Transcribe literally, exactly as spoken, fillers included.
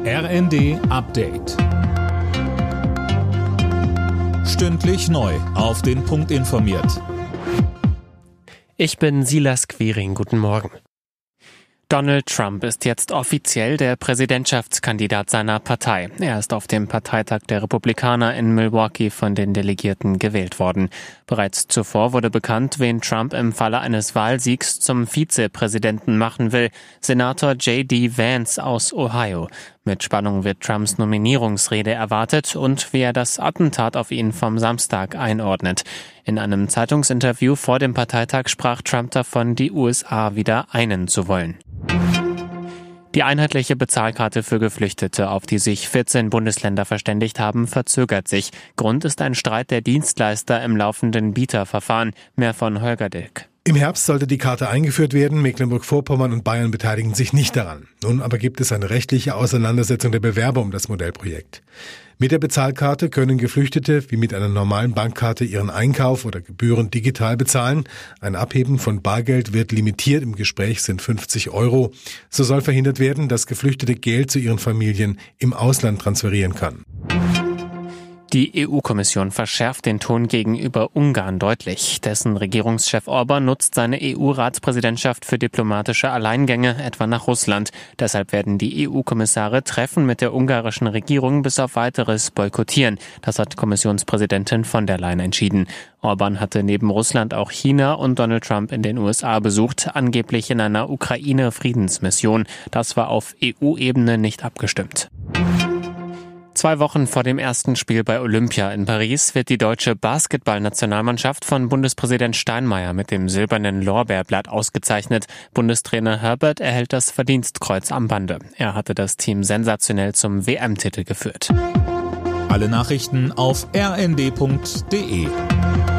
R N D Update. Stündlich neu auf den Punkt informiert. Ich bin Silas Quiring. Guten Morgen. Donald Trump ist jetzt offiziell der Präsidentschaftskandidat seiner Partei. Er ist auf dem Parteitag der Republikaner in Milwaukee von den Delegierten gewählt worden. Bereits zuvor wurde bekannt, wen Trump im Falle eines Wahlsiegs zum Vizepräsidenten machen will: Senator J D Vance aus Ohio. Mit Spannung wird Trumps Nominierungsrede erwartet und wie er das Attentat auf ihn vom Samstag einordnet. In einem Zeitungsinterview vor dem Parteitag sprach Trump davon, die U S A wieder einen zu wollen. Die einheitliche Bezahlkarte für Geflüchtete, auf die sich vierzehn Bundesländer verständigt haben, verzögert sich. Grund ist ein Streit der Dienstleister im laufenden Bieterverfahren. Mehr von Holger Dilk. Im Herbst sollte die Karte eingeführt werden. Mecklenburg-Vorpommern und Bayern beteiligen sich nicht daran. Nun aber gibt es eine rechtliche Auseinandersetzung der Bewerber um das Modellprojekt. Mit der Bezahlkarte können Geflüchtete wie mit einer normalen Bankkarte ihren Einkauf oder Gebühren digital bezahlen. Ein Abheben von Bargeld wird limitiert. Im Gespräch sind fünfzig Euro. So soll verhindert werden, dass Geflüchtete Geld zu ihren Familien im Ausland transferieren können. Die E U-Kommission verschärft den Ton gegenüber Ungarn deutlich. Dessen Regierungschef Orban nutzt seine E U-Ratspräsidentschaft für diplomatische Alleingänge, etwa nach Russland. Deshalb werden die E U-Kommissare Treffen mit der ungarischen Regierung bis auf Weiteres boykottieren. Das hat Kommissionspräsidentin von der Leyen entschieden. Orban hatte neben Russland auch China und Donald Trump in den U S A besucht, angeblich in einer Ukraine-Friedensmission. Das war auf E U-Ebene nicht abgestimmt. Zwei Wochen vor dem ersten Spiel bei Olympia in Paris wird die deutsche Basketballnationalmannschaft von Bundespräsident Steinmeier mit dem silbernen Lorbeerblatt ausgezeichnet. Bundestrainer Herbert erhält das Verdienstkreuz am Bande. Er hatte das Team sensationell zum W M-Titel geführt. Alle Nachrichten auf r n d punkt d e.